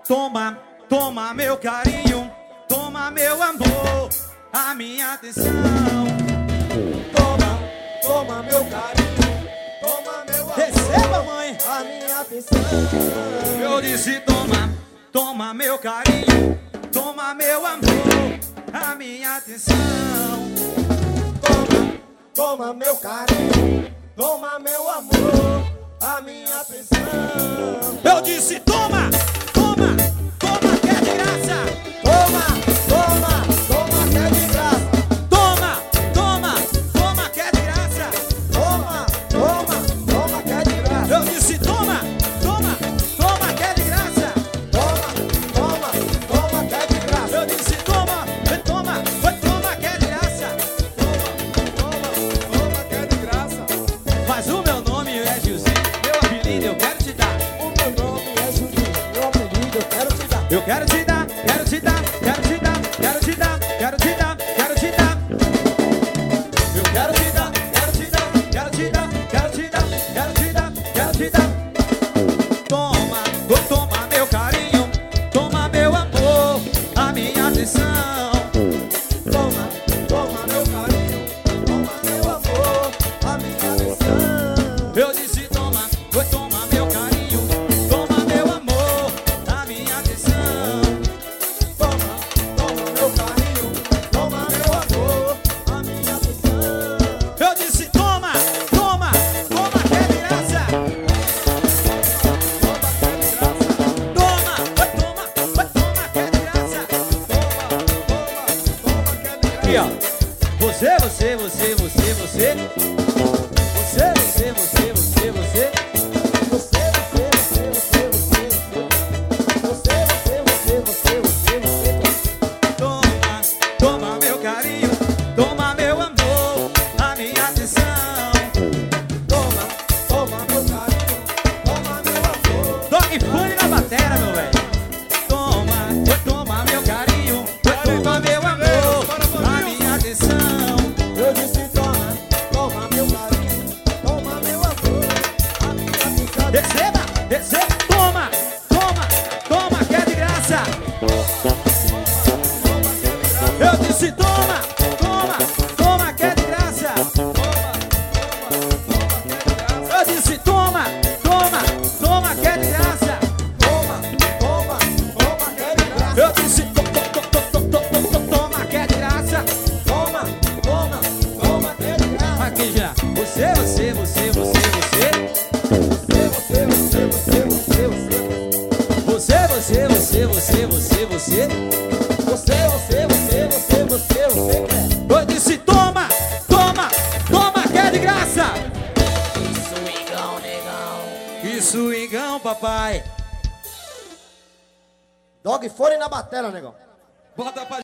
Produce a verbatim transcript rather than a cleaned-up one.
Toma, toma meu carinho, toma meu amor, a minha atenção. Toma, toma meu carinho, toma meu amor, receba, mãe, a minha atenção. Eu disse toma, toma meu carinho, toma meu amor, a minha atenção. Toma, toma meu carinho, toma meu amor, a minha atenção. Eu disse toma, toma, toma que é de graça. Toma, toma, toma que é de graça. Toma, toma, toma que é de graça. Toma, toma, toma que é de graça. Eu disse toma, toma, toma que é de graça. Toma, toma, toma que é de graça. Eu disse toma, foi toma, foi toma que é de graça. Toma, toma que é de graça. Mas o meu nome é Gilzinho, meu apelido eu quero te dar. O meu nome é Juninho, meu apelido eu quero te dar. Eu quero te dar, quero te dar, quero te dar, quero te dar, quero te dar, quero te dar. Eu quero te dar, quero te dar, quero te dar, quero te dar, quero te dar, quero te dar. Toma, oh, toma meu carinho, toma meu amor, a minha atenção. Toma, toma meu carinho, toma meu amor, a minha atenção. Eu disse toma, oh, toma meu carinho, toma meu amor, a minha atenção. Toma, toma meu carinho, toma meu amor, a minha atenção. Eu disse toma, toma, toma que é de graça. Toma, vai toma, vai toma que é de graça. Aqui ó, você, você, você, você, você, você, você, você, você, você. Você, você, você, você, você, você, você, você, você, você. Toma, toma meu carinho, toma meu amor, a minha atenção. Toma, toma meu carinho, toma meu amor. Dog Funny na batera, meu velho. Toma, vai toma meu carinho, vai toma meu amor, a minha atenção. Eu disse toma, toma meu carinho, toma meu amor, a minha atenção. Receba, receba, toma, toma, toma que é de graça. Eu disse toma, toma, toma que é de graça. Eu disse toma, toma, toma que é de graça. Toma, toma, toma que é de graça. Eu disse to, to, to, to, to, to, to, to, toma que é de graça. Toma, toma, toma que é de graça. Aqui já, você, você, você, você, você. Você, você, você, você, você, você. Você, você, você, você, você, você. Você, você, você, você, você, você quer. Eu disse toma, toma, toma que é de graça. Swingão, negão. Que swingão, papai. Dog Funny na batera, negão. Bota pra